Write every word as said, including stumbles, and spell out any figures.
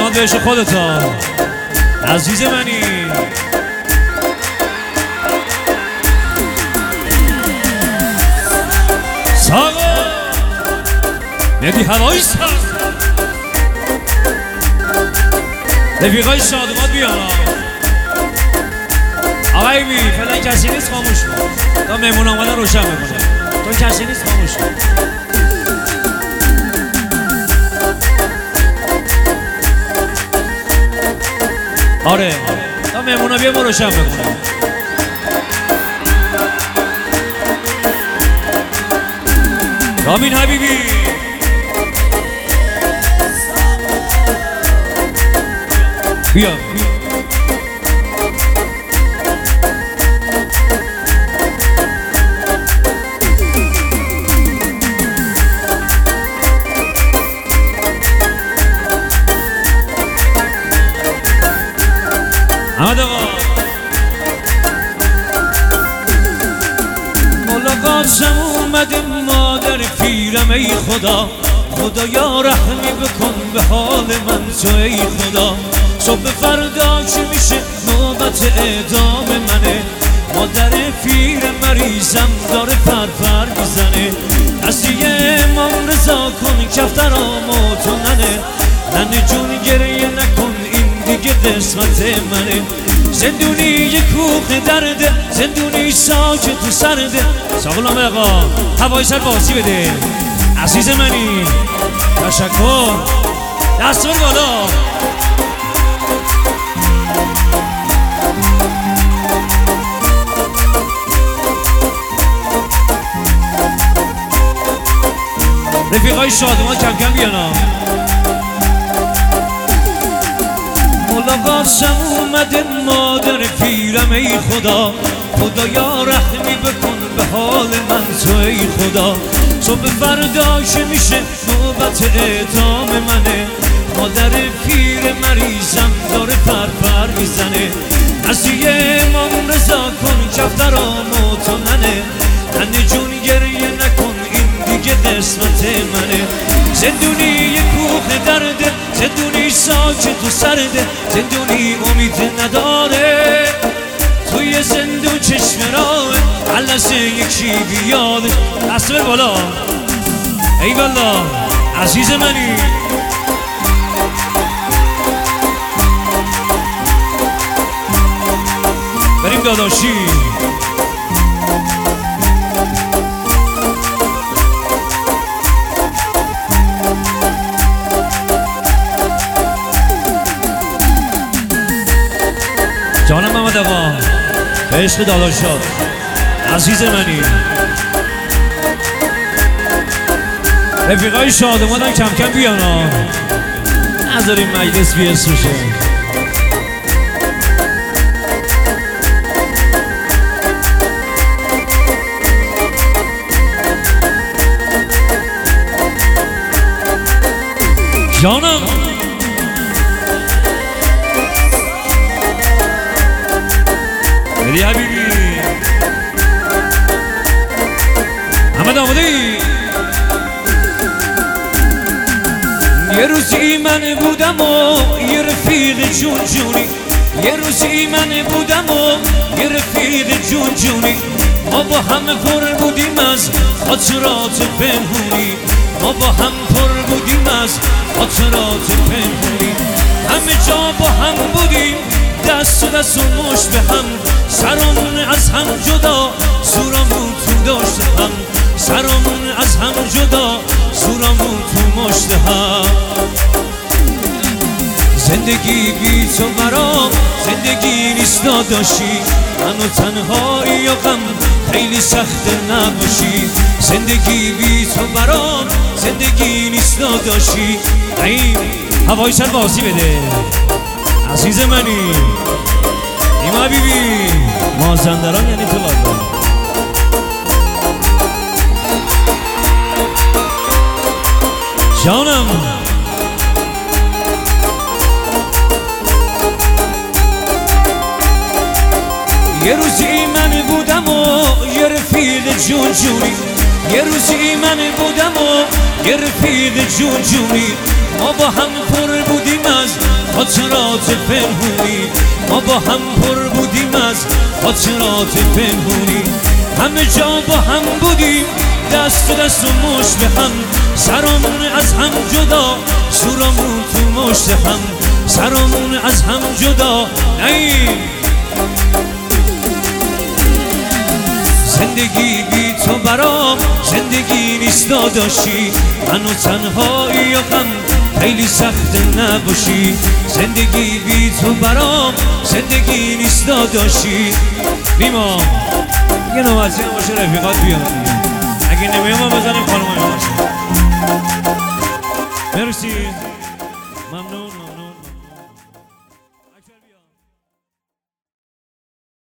فقط بهش خودتا عزیز منی. ساقا ندی هوایی سر رفیقای شادمات بیان. آقای بی فعلا کسی نیست خاموش کن تا مهمون آمدن روشن بکنه. تو کسی نیست خاموش کن. آره تا مهمون ها بیا ما روشن بکنه. رامین حبیبی بیا احمد آقا ملاقاتم اومده مادر پیرم ای خدا. خدایا رحمی بکن به حال من تو ای خدا. صبح فردا که میشه نوبت اعدام منه. مادر پیر مریضم داره فرفر میزنه. دستی امام رضا کن کفترامو تو ننه. ننه جون گریه نکن این دیگه قسمت منه. زندونی یه کوخ درده زندونی ساکت تو سرده. ساقلام آقا هوای سر بازی بده عزیز منی. تشکر دست بر بالا. رفیقای شادمان کم کم بیانا. ملاقاتم اومده مادر پیرم ای خدا. خدایا رحمی بکن به حال من تو ای خدا. صبح فردا که میشه نوبت اعدام منه. مادر پیر مریضم داره فرفر میزنه. نزدی امام رضا کن کفترامو تو ننه. ننه جون گریه نکن این دیگه قسمت منه. زندونی یه کوخ درده زندونی ساکت تو سرده. زندونی امید نداره توی زندون چشم راه. علسه یکی بیاده دست بر بالا. ای والا عزیز منی. بریم داداشی. جانم محمد آقا به عشق داداشات عزیز منی. رفیقای شادمانم کم کم بیانا. نذاریم مجلس بیسوشه. جانم بدی حبیبی احمد آماده ای؟ یه روزی من بودم و یه رفیق جون جونی. یه روزی من بودم و یه رفیق جون جونی. ما با هم پر بودیم از خاطرات پنهونی. ما با هم پر بودیم از خاطرات پنهونی. همه جا با هم بودیم دست و دست و مشت به هم. سرمون از هم جدا زورمون تو داشت هم. سرمون از هم جدا زورمون تو مشت هم. زندگی بی تو برام زندگی نیست داداشی. من و تنهایی و غم خیلی سخته نباشی. زندگی بی تو برام زندگی نیست داداشی. این هوای سر بازی بده عزیز منی. ایما بیبی مازندران یعنی تو لالا. جانم یه روزی من بودم و یه رفیق جون جونی. یه روزی من بودم و یه رفیق جون جونی. ما با هم پر بودیم از خاطرات پنهونی، ما با هم پر بودیم از خاطرات پنهونی. همه جا با هم بودیم، دست و دست و مشت به هم، سرامون از هم جدا، سورامون تو مشت هم، سرامون از هم جدا. نیم زندگی بی تو برام زندگی نیست داداشی، منو تنهایی و غم خیلی سخت نباشی. زندگی بی تو برام زندگی نیست داداشی. نیما یه نوازی هم باشه رفیقات بیان دیگه، اگه نمیام ما بزنیم خانمای ما باشه. مرسی.